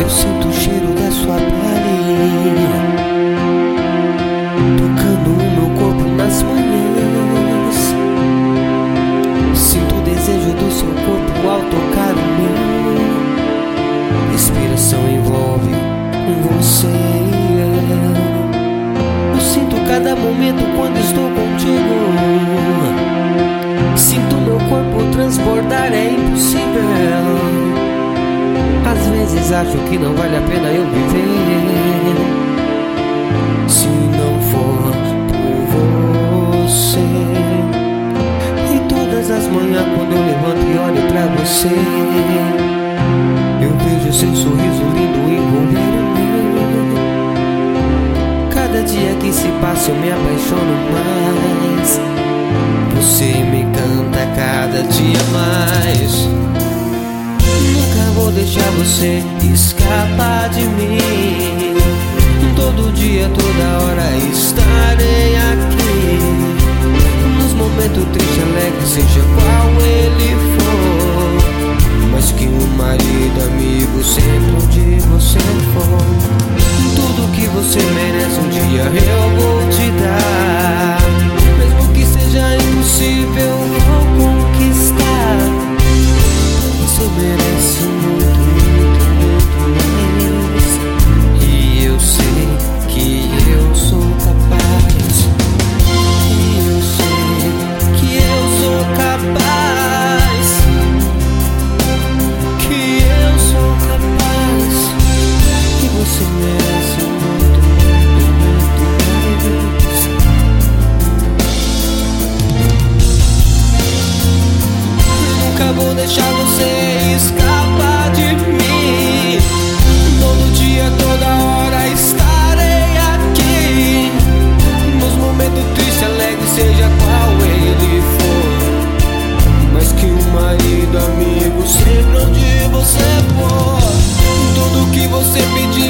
Eu sinto o cheiro da sua pele tocando o meu corpo nas manhãs. Sinto o desejo do seu corpo ao tocar o meu. Respiração envolve você e eu sinto cada momento quando estou contigo. Sinto meu corpo transbordar, é impossível. Às vezes acho que não vale a pena eu viver se não for por você. E todas as manhãs quando eu levanto e olho pra você, eu vejo seu sorriso lindo envolver o meu. Cada dia que se passa eu me apaixono mais. Você me encanta cada dia mais. Nunca vou deixar você escapar de mim. Todo dia, toda hora estarei aqui. Nos momentos tristes, alegres, seja qual ele for. Mas que um marido, amigo, sempre onde você for. Tudo que você merece um dia eu vou te dar. Mesmo que seja impossível, vou conquistar. Você merece muito, muito, muito mais. E eu sei que eu sou capaz. E eu sei que eu sou capaz. Que eu sou capaz. E você merece muito, muito, muito mais. Nunca vou deixar você escapar de mim. Todo dia, toda hora estarei aqui. Nos momentos tristes, alegres, seja qual ele for. Mas que um marido, amigo, sempre onde você for. Tudo que você pedir